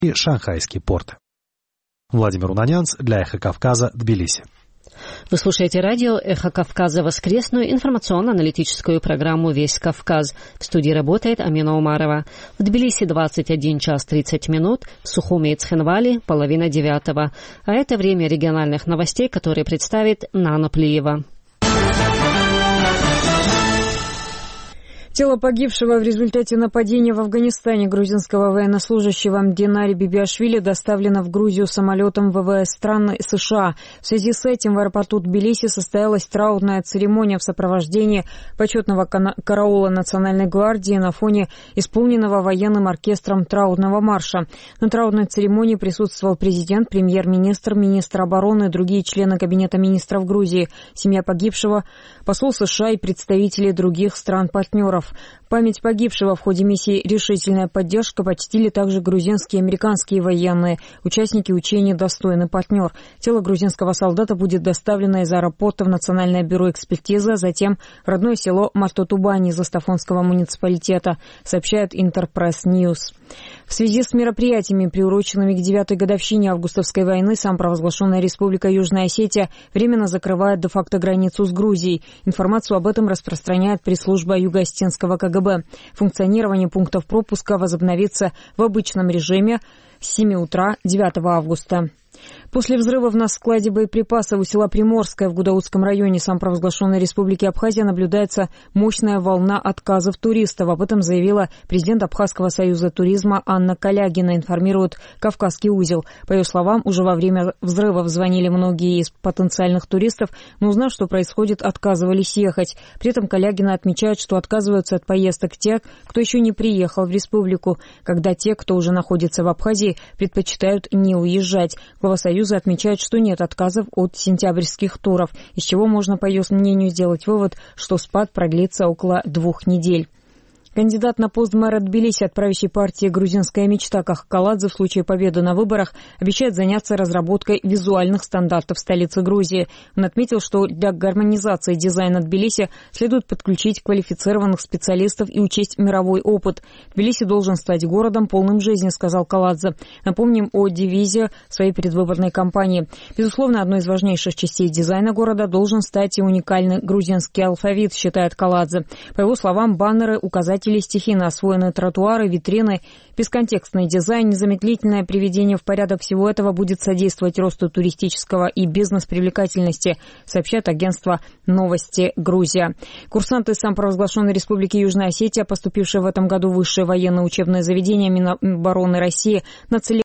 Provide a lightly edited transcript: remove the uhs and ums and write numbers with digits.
и шанхайские порты. Владимир Унанянц для «Эхо Кавказа», Тбилиси. Вы слушаете радио «Эхо Кавказа», воскресную информационно-аналитическую программу «Весь Кавказ». В студии работает Амина Умарова. В Тбилиси 21 час 30 минут, в Сухуми и Цхинвали 8:30. А это время региональных новостей, которые представит Нана Плиева. Тело погибшего в результате нападения в Афганистане грузинского военнослужащего Динари Бибиашвили доставлено в Грузию самолетом ВВС стран США. В связи с этим в аэропорту Тбилиси состоялась траурная церемония в сопровождении почетного караула Национальной гвардии на фоне исполненного военным оркестром траурного марша. На траурной церемонии присутствовал президент, премьер-министр, министр обороны и другие члены Кабинета министров Грузии, семья погибшего, посол США и представители других стран-партнеров. Память погибшего в ходе миссии «Решительная поддержка» почтили также грузинские и американские военные. Участники учений «Достойный партнер». Тело грузинского солдата будет доставлено из аэропорта в Национальное бюро экспертизы, а затем в родное село Мартотубани из Астафонского муниципалитета, сообщает Интерпресс Ньюс. В связи с мероприятиями, приуроченными к 9-й годовщине августовской войны, самопровозглашенная Республика Южная Осетия временно закрывает де-факто границу с Грузией. Информацию об этом распространяет пресс-служба Юго-Осетинского КГБ. Функционирование пунктов пропуска возобновится в обычном режиме с 7 утра 9 августа. После взрывов на складе боеприпасов у села Приморское в Гудаутском районе самопровозглашенной Республики Абхазия наблюдается мощная волна отказов туристов. Об этом заявила президент Абхазского союза туризма Анна Калягина, информирует Кавказский узел. По ее словам, уже во время взрывов звонили многие из потенциальных туристов, но узнав, что происходит, отказывались ехать. При этом Калягина отмечает, что отказываются от поездок те, кто еще не приехал в республику, когда те, кто уже находится в Абхазии, предпочитают не уезжать. Глава Союза отмечает, что нет отказов от сентябрьских туров, из чего можно, по ее мнению, сделать вывод, что спад продлится около 2 недель. Кандидат на пост мэра Тбилиси от правящей партии «Грузинская мечта» Кахкаладзе в случае победы на выборах обещает заняться разработкой визуальных стандартов столицы Грузии. Он отметил, что для гармонизации дизайна Тбилиси следует подключить квалифицированных специалистов и учесть мировой опыт. Тбилиси должен стать городом, полным жизни, сказал Каладзе. Напомним о девизе своей предвыборной кампании. Безусловно, одной из важнейших частей дизайна города должен стать и уникальный грузинский алфавит, считает Каладзе. По его словам, баннеры, указатели, стихийно освоенные тротуары, витрины, бесконтекстный дизайн, незамедлительное приведение в порядок всего этого будет содействовать росту туристического и бизнес-привлекательности, сообщает агентство «Новости Грузия». Курсанты самопровозглашенной Республики Южная Осетия, поступившие в этом году в высшее военное учебное заведение Минобороны России, нацелены